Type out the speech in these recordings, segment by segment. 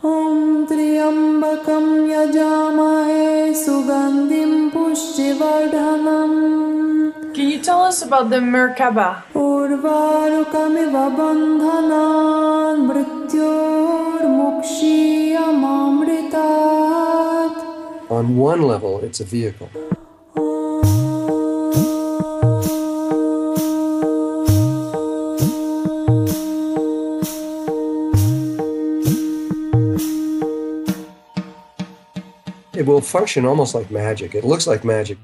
ॐ त्र्यम्बकं यजामहे सुगन्धिं पुष्टिवर्धनम्. Can you tell us about the Merkaba? उर्वारुकमिव बन्धनान् मृत्योर्मुक्षीयमामृतात्. On one level, it's a vehicle. It will function almost like magic. It looks like magic.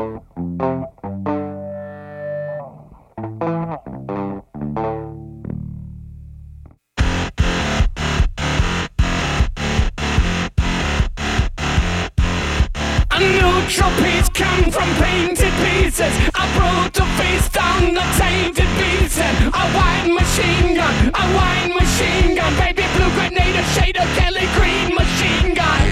Neutral piece come from painted pieces. I brought the face down the tainted pieces. A wine machine gun, baby blue grenade, a shade of Kelly green machine gun.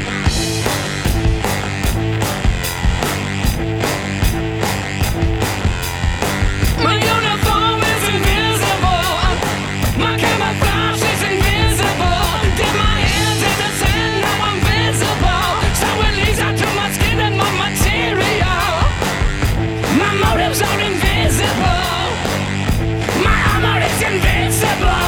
My uniform is invisible, my camouflage is invisible. Dip my hands in the sand, now I'm visible. So it leads out to my skin and my material. My motives are invisible, my armor is invincible.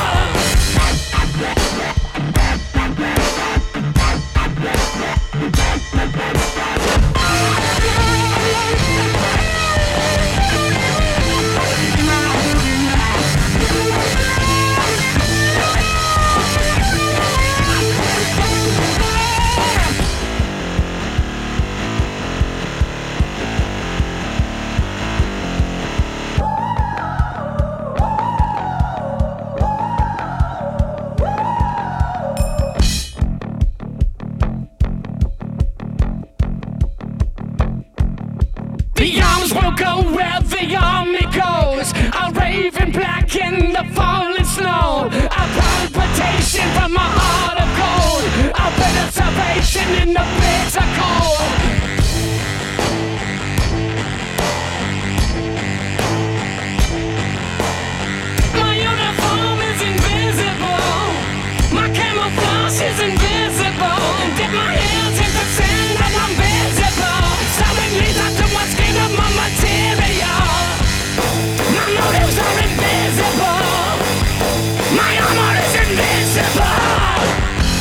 The arms will go where the army goes. I'll rave in black in the falling snow. A palpitation from my heart of gold. I'll bet a salvation in the bitter cold. My uniform is invisible, my camouflage is invisible. Dip my hands in the sand and I'm visible. Suddenly that's the one skin of my material. My motives are invisible, my armor is invisible.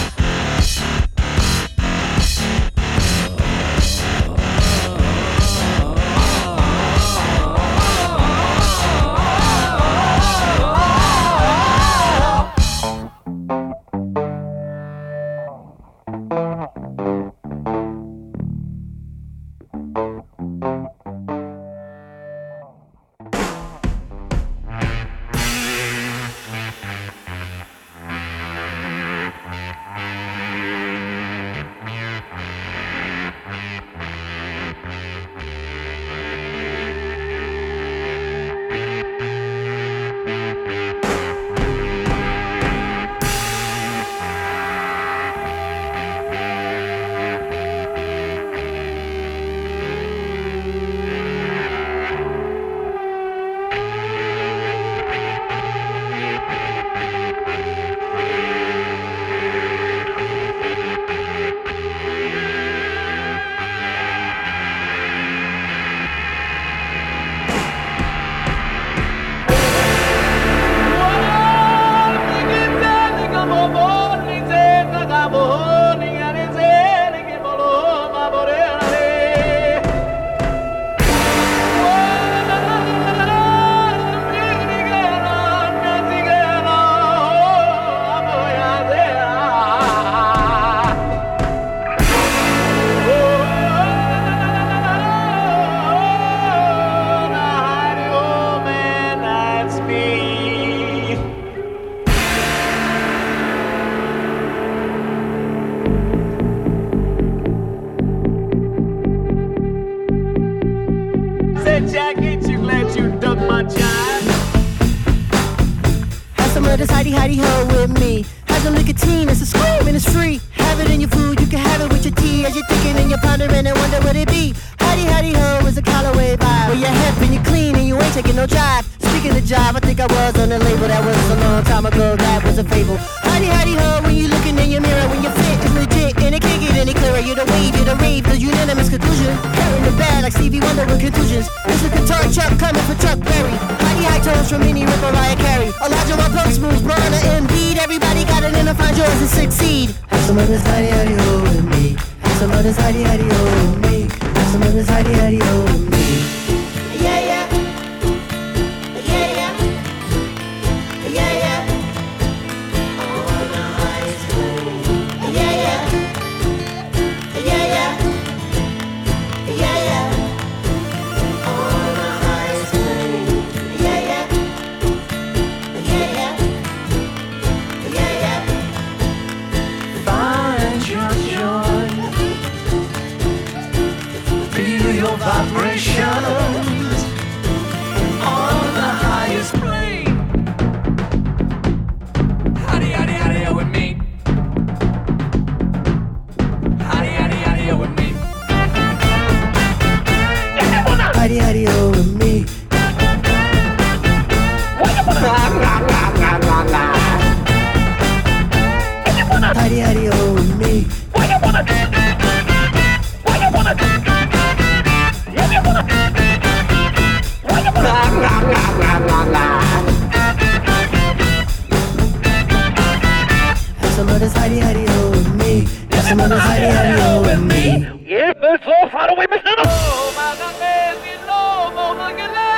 This hidey ho with me. Have some nicotine, it's a scream and it's free. Have it in your food, you can have it with your tea. As you're thinking and you're pondering and wonder what it be. Hidey ho is a Callaway vibe. Where you're hip and you're clean and you ain't taking no drive. Speaking of jive, I think I was on the label. That was a long time ago, that was a fable. Hidey ho, when you looking in your mirror. When your fit is legit and it can't get any clearer. You're the wave, you're the rave, the unanimous conclusion. Hurt in the bad like Stevie Wonder with contusions. It's a guitar Chuck coming for Chuck Berry. High tones from Minnie Rip, Mariah Carey. Elijah Rock, Punk Smooth, Brana, Embiid. Everybody got it in to find yours and succeed. Have some of this hidey ho with me. Have some of this hidey ho with me. Have some of this hidey ho with me. Yeah, yeah. Yeah, yeah. Yeah, yeah. On the high school. Yeah, yeah. Yeah, yeah. Yeah, yeah. Hidey, hidey, ho with me. Hidey, hidey, ho with me. Have some of this hidey, hidey, ho with me. Have some of this hidey, hidey, ho with me. Yes, that's all far away, Mr.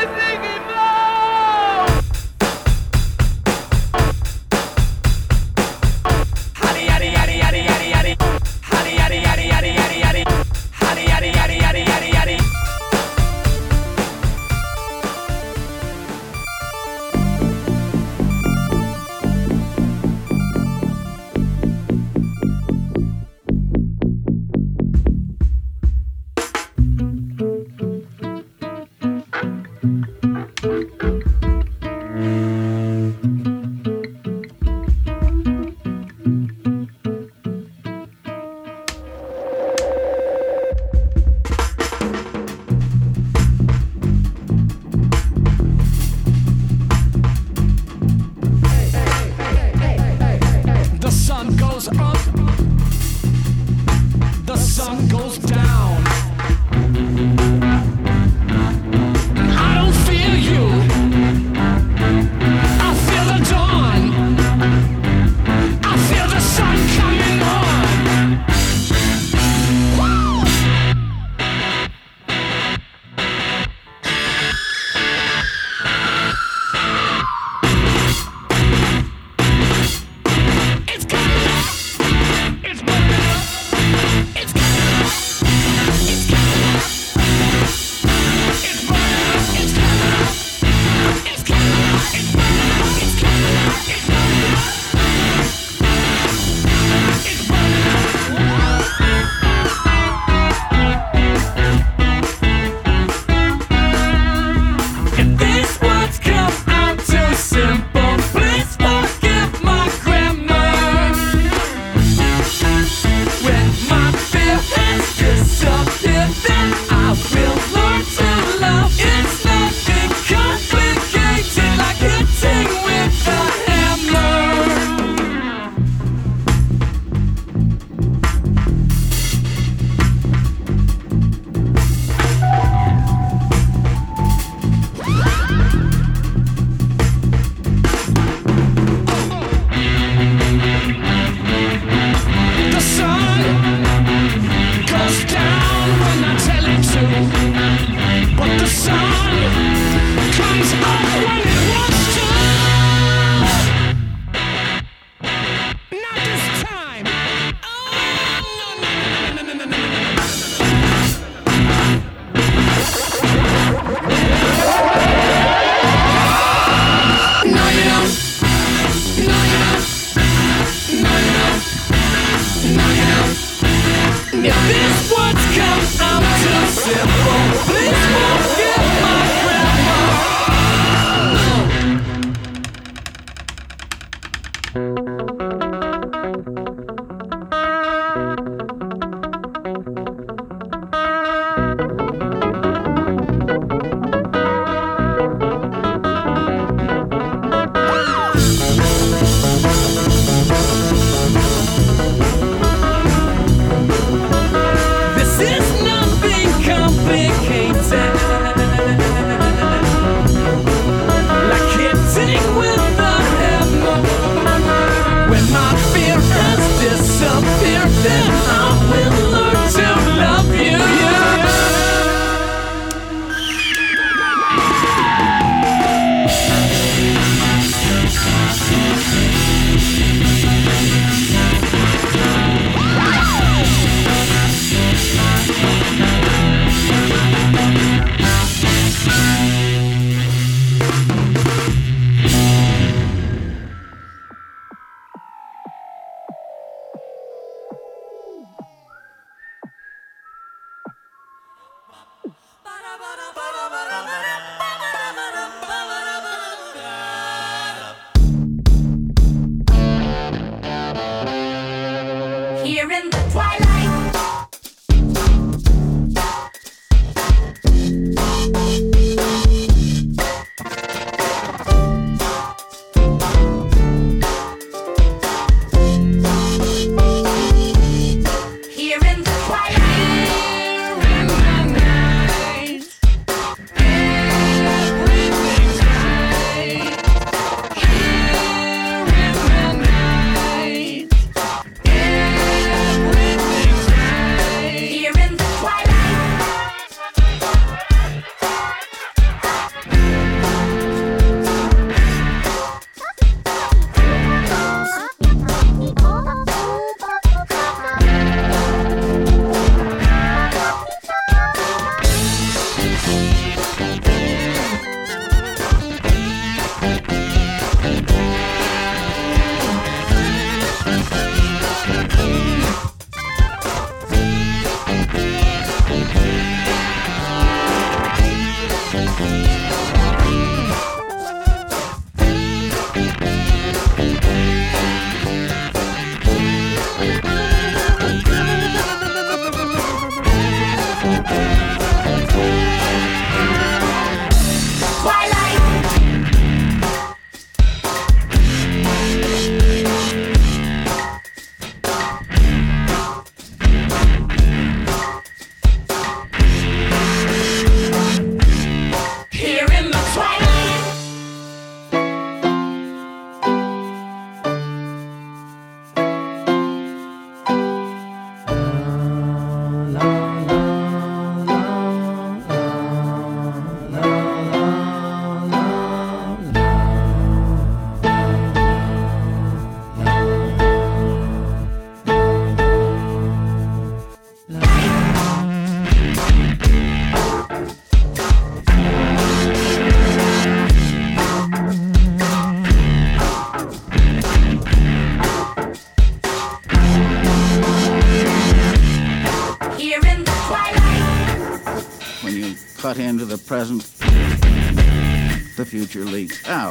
cut into the present, the future leaks out.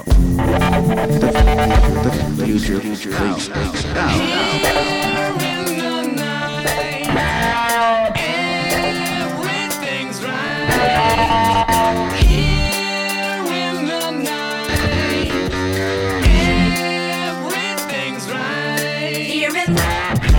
The future leaks out. Everything's right. Here in the night. Everything's right. Here in the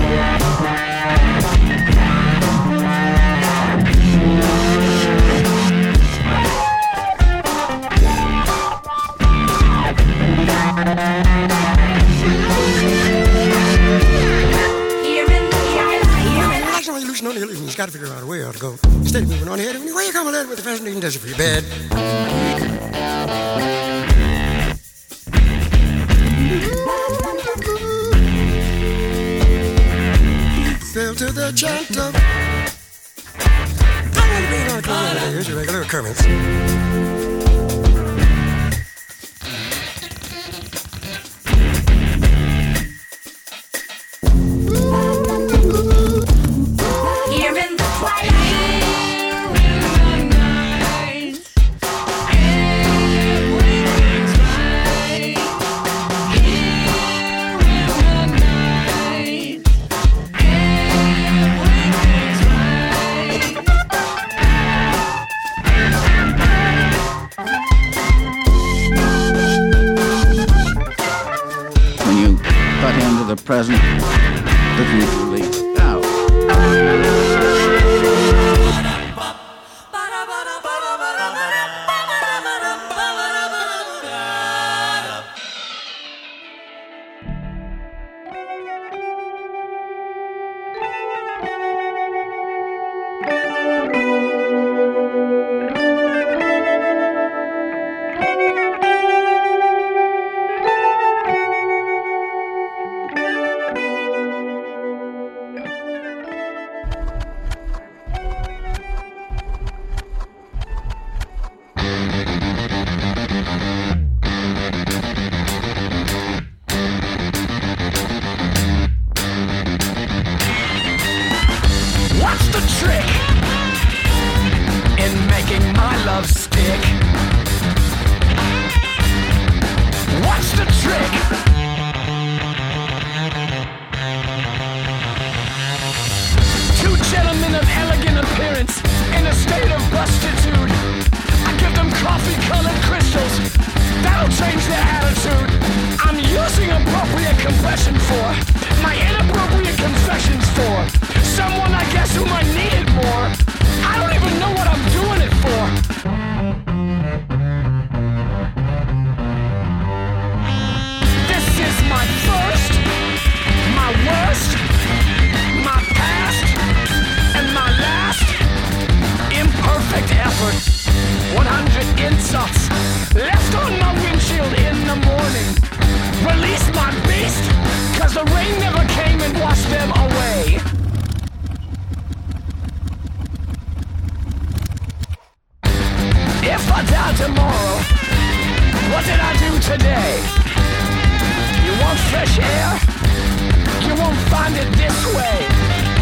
No illusion. You've got to figure out a way how to go. Instead of moving on ahead, anyway, you come ahead with the fascinating desert for your bed. Fell to the chant of. Here's your regular occurrence. The present, the future leaks out.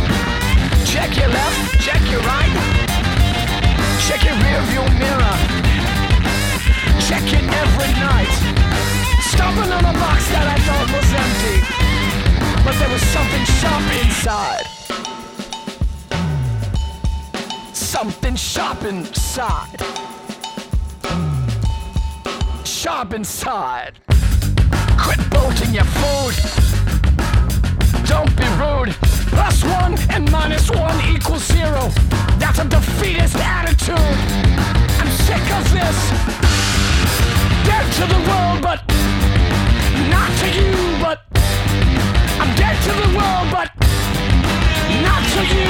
Check your left, check your right, check your rear view mirror. inside. Something sharp inside. Sharp inside. Quit bolting your food. Don't be rude. +1 and -1 equals 0. That's a defeatist attitude. I'm sick of this. Dead to the world, but not to you. But I'm dead to the world, but not to you.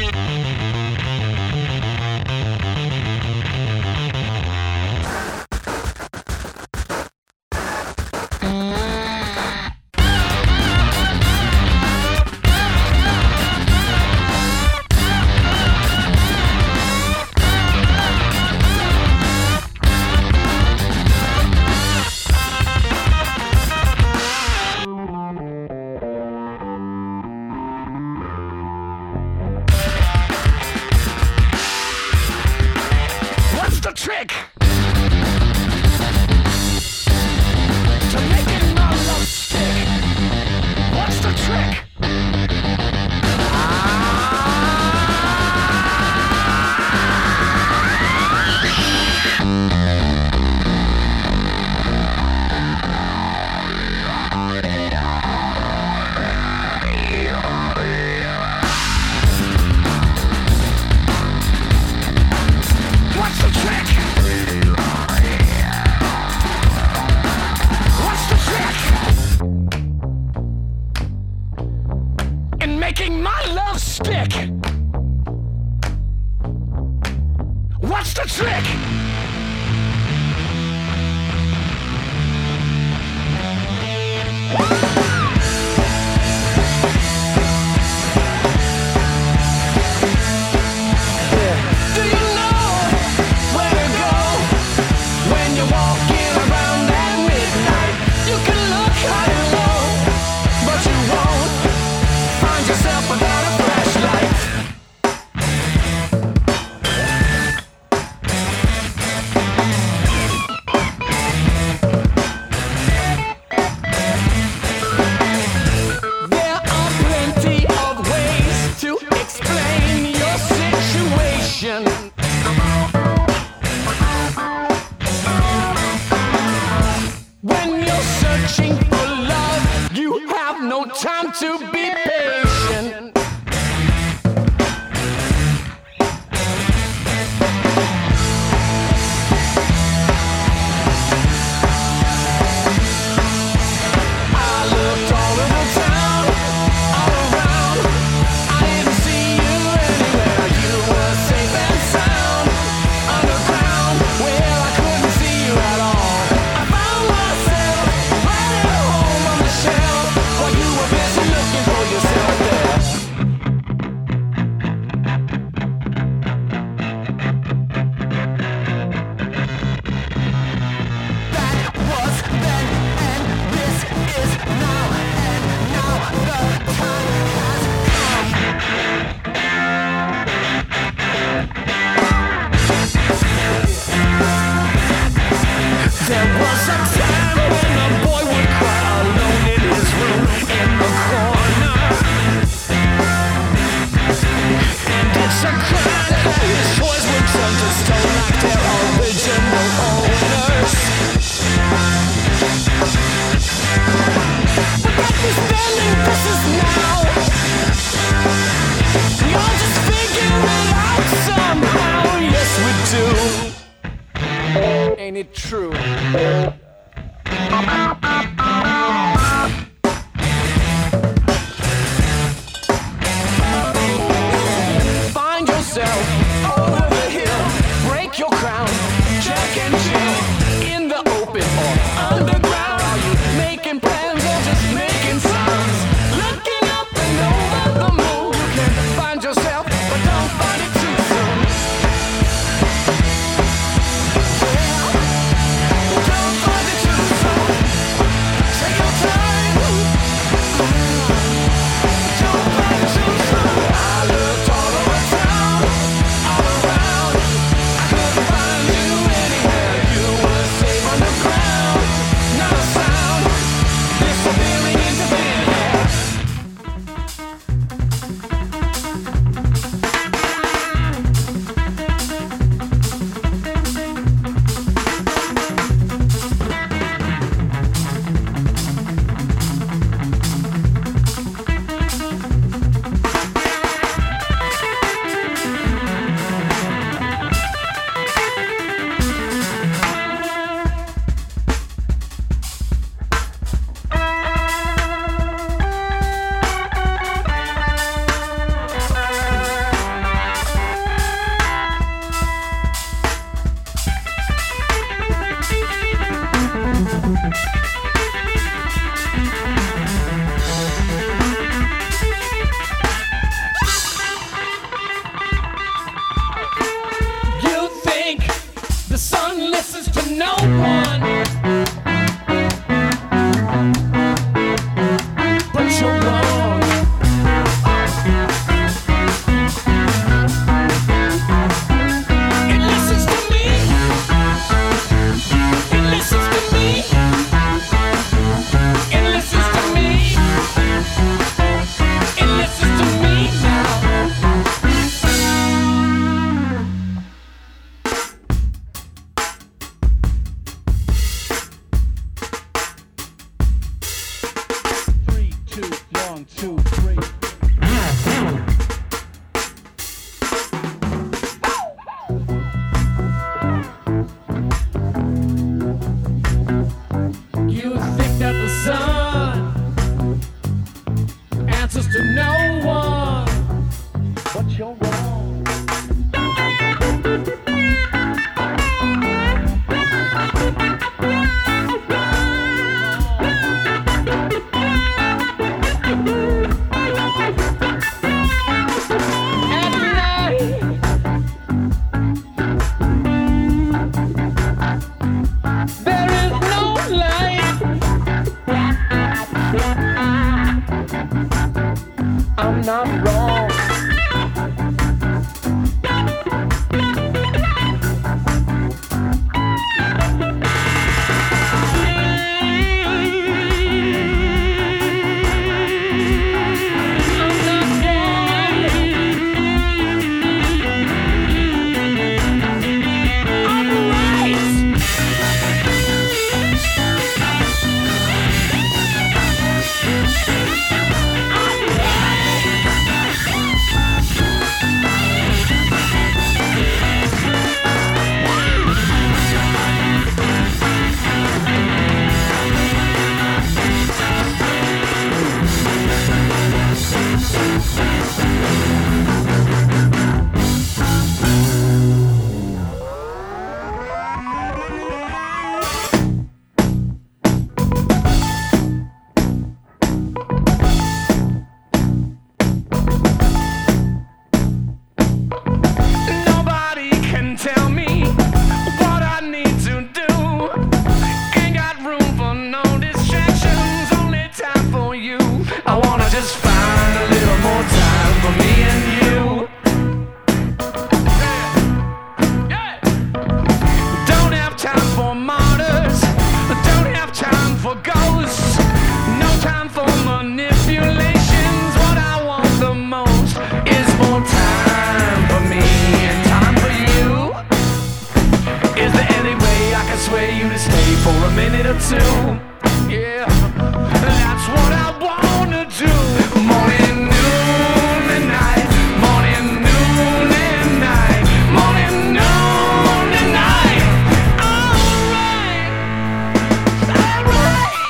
Trick to making my love stick. What's the trick? What's the trick? What's the trick? In making my love stick. What's the trick? Do you know where to go when you're walking around at midnight? You can look high and low, but you won't find yourself without a flashlight. There are plenty of ways to explain your situation. When you're searching for love, you have no time to be patient. I looked all over town, all around. I didn't see you anywhere. You were safe and sound underground, where I couldn't see you at all. I found myself right at home on the shelf, while you were busy looking for yourself there. That was then, and this is now, and now the time has come. There was a time when a boy would cry alone in his room in the corner. And it's a crime that his toys would turn to stone like their original owners. But notwithstanding, this is now. We all just figure it out somehow. Yes, we do. Ain't it true? Find yourself over the hill, break your crown, check and chill, in the open or underground. Are you making plans or just making sounds? Looking up and over the moon, you can find yourself, but don't find it too soon. Don't find it too soon. no one but you're wrong. It listens to me. It listens to me. It listens to me. It listens to me now. You think that the sun answers to no one, but you're wrong. At night, there is no light. I'm not wrong. Nobody can tell me what I need to do. Ain't got room for no distractions, only time for you. I wanna just find a little more time for me and you. Yeah. Don't have time for martyrs, don't have time for ghosts, no time for manipulations. What I want the most is more time for me and time for you. Is there any way I can sway you to stay for a minute or two? Yeah, that's what I wanna do. Morning, noon, and night. Morning, noon, and night. Morning, noon, and night. Alright, alright.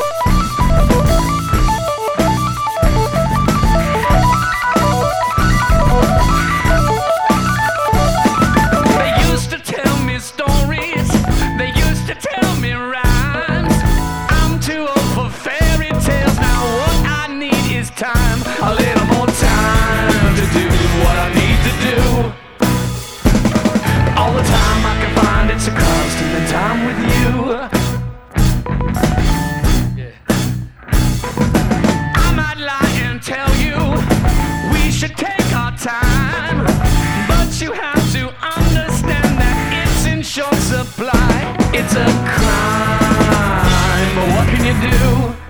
They used to tell me stories, they used to tell me rhymes. I'm too old for fairy tales now. What I need is time, a little more time to do what I need to do. All the time I can find, it's a constant in time with you. I might lie and tell you we should take our time, but you have to understand that it's in short supply. It's a crime, but what can you do?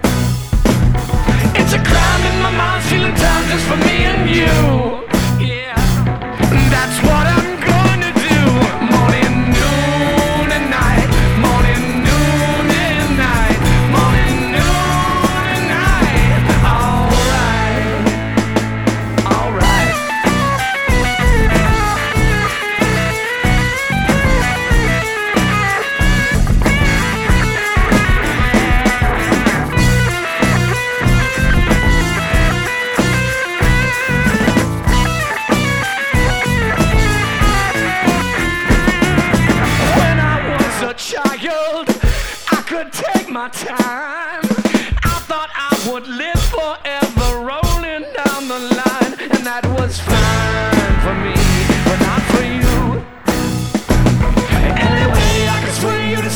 It's a crime in my mind, feeling time just for me and you. Yeah, that's what I'm gonna do. Morning, noon, and night. Morning, noon, and night. Morning, noon, and night. Alright, alright. my time. I thought I would live forever, rolling down the line, and that was fine for me, but not for you. Anyway, I can sway you to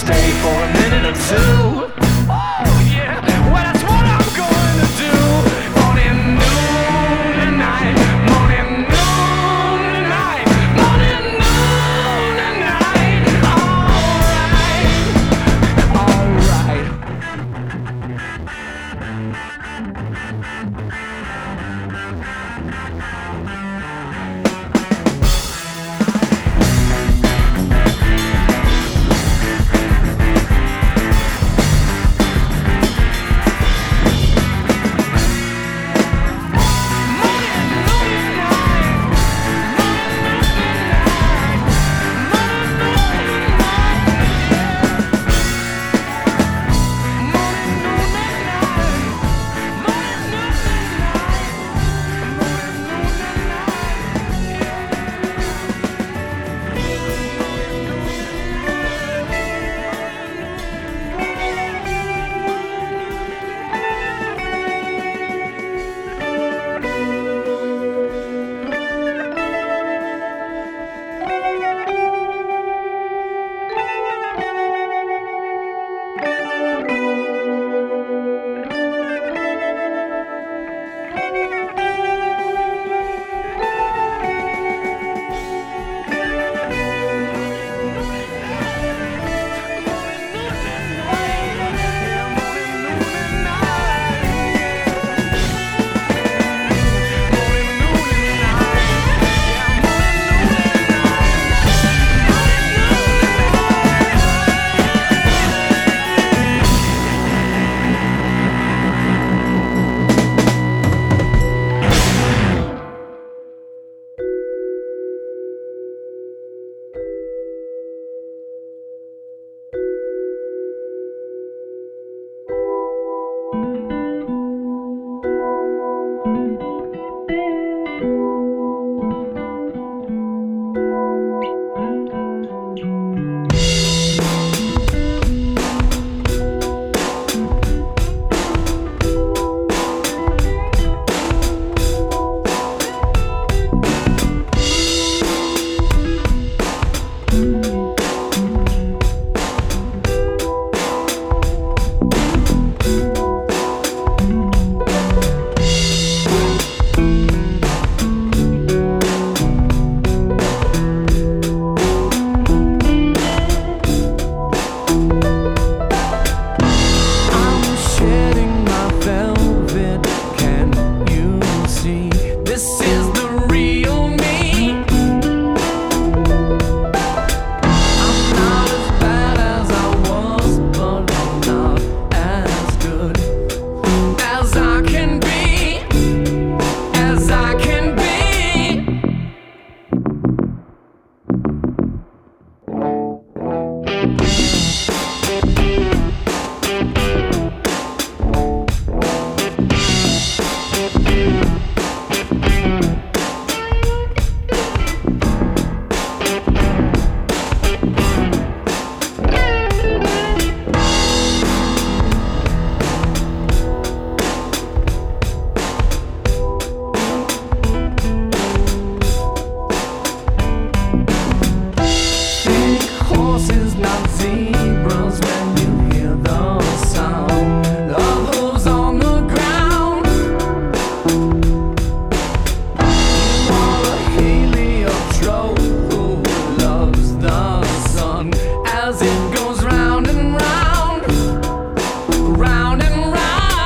as it goes round and round, round and round.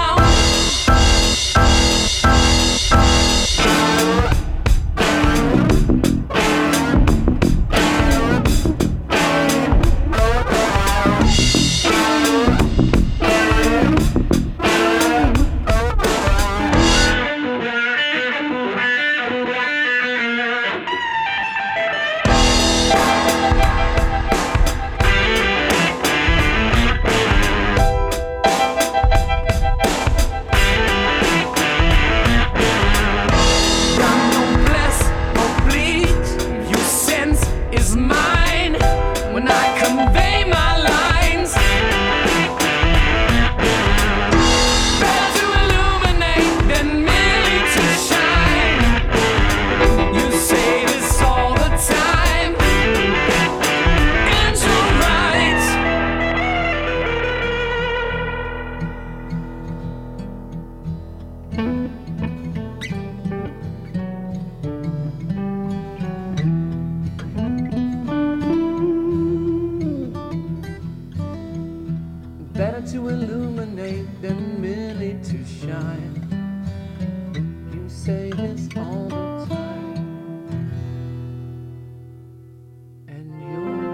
Better to illuminate than merely to shine. You say this all the time, and you're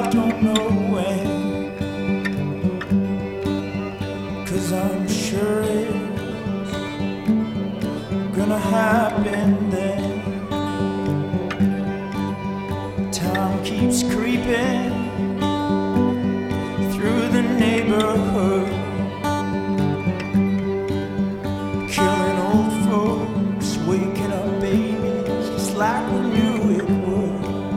I don't know when, 'cause I'm sure it's gonna happen then. Time keeps creeping through the neighborhood, killing old folks, waking up babies just like we knew it would.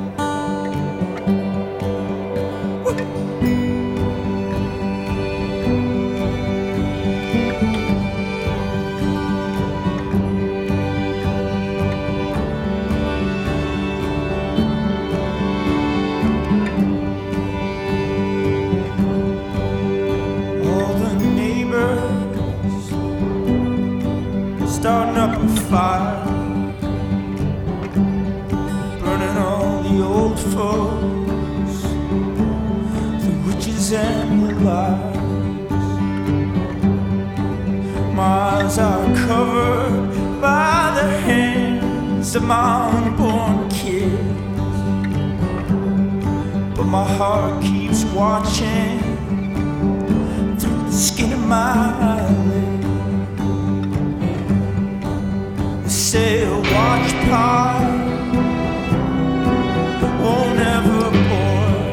Starting up a fire, burning all the old folks, the witches and the lies. My eyes are covered by the hands of my unborn kids, but my heart keeps watching through the skin of my eyelids. Say a watch part won't ever bore.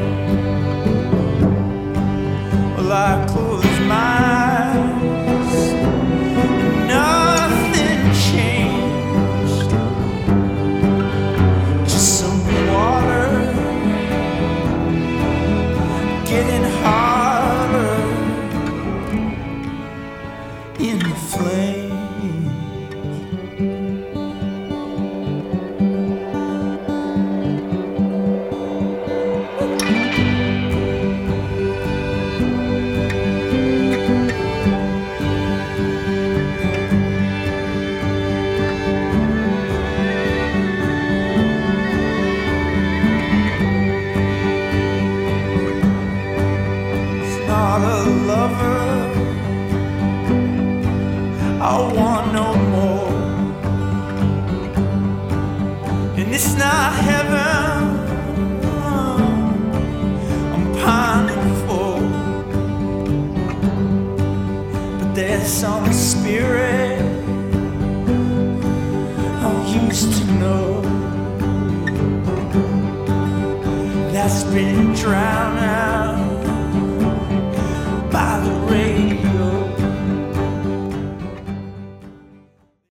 Well, I close my eyes and nothing changed. Just some water getting hotter in the flame. Not a lover, I want no more, and it's not heaven I'm pining for, but there's some spirit I used to know that's been drowned out